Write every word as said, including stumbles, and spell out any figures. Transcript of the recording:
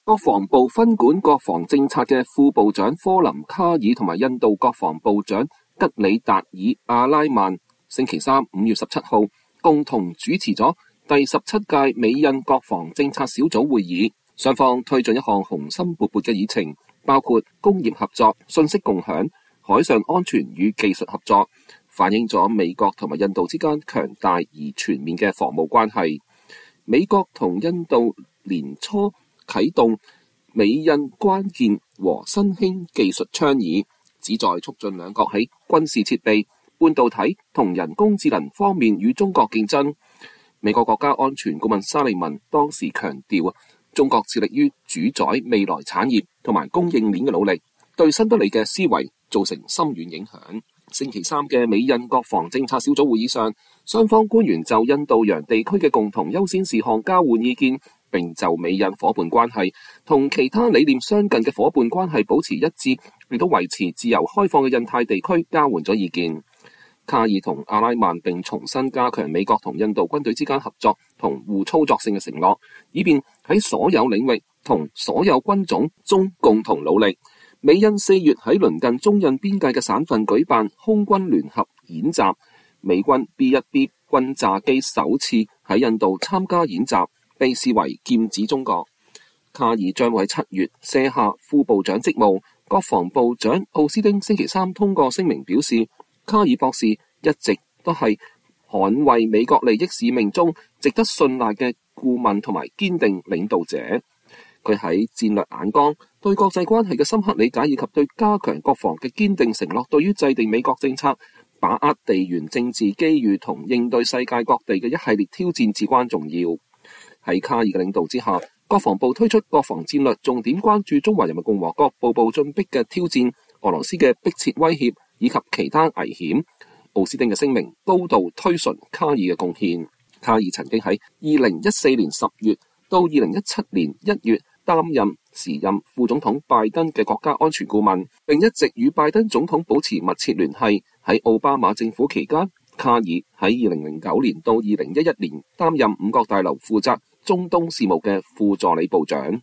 國防部分管國防政策嘅副部長科林卡爾同埋印度國防部長吉里達爾阿拉曼星期三五月十七號共同主持咗第十七屆美印國防政策小組會議，雙方推進一項雄心勃勃嘅議程，包括工業合作、信息共享、海上安全與技術合作，反映咗美國同埋印度之間強大而全面嘅防務關係。美國同印度年初啟動美印關鍵和新興技術倡議，旨在促進兩國喺軍事設備、半導體同人工智能方面與中國競爭。美國國家安全顧問沙利文當時強調，中國致力於主宰未來產業同埋供應鏈嘅努力，對新德里嘅思維造成深遠影響。星期三嘅美印國防政策小組會議上，雙方官員就印度洋地區嘅共同優先事項交換意見，並就美印伙伴關係同其他理念相近嘅伙伴關係保持一致，亦都維持自由開放嘅印太地區交換咗意見。卡爾同阿拉曼並重新加強美國同印度軍隊之間合作同互操作性嘅承諾，以便喺所有領域同所有軍種中共同努力。美印四月喺鄰近中印邊界嘅省份舉辦空軍聯合演習，美軍 B 一 B 轟炸機首次喺印度參加演習，被視為劍指中國。卡爾將會喺七月卸下副部長職務。國防部長奧斯汀星期三通過聲明表示，卡爾博士一直都係捍衛美國利益使命中值得信賴嘅顧問同埋堅定領導者。佢喺戰略眼光、對國際關係嘅深刻理解以及對加強國防嘅堅定承諾，對於制定美國政策、把握地緣政治機遇同應對世界各地嘅一系列挑戰至關重要。喺卡爾嘅領導之下，國防部推出國防戰略，重點關注中華人民共和國步步進逼嘅挑戰、俄羅斯嘅迫切威脅以及其他危險。奧斯汀嘅聲明高度推崇卡爾嘅貢獻。卡爾曾經喺二零一四年十月到二零一七年一月擔任時任副總統拜登嘅國家安全顧問，並一直與拜登總統保持密切聯繫。喺奧巴馬政府期間，卡爾喺二零零九年到二零一一年擔任五角大樓負責中東事務嘅副助理部長。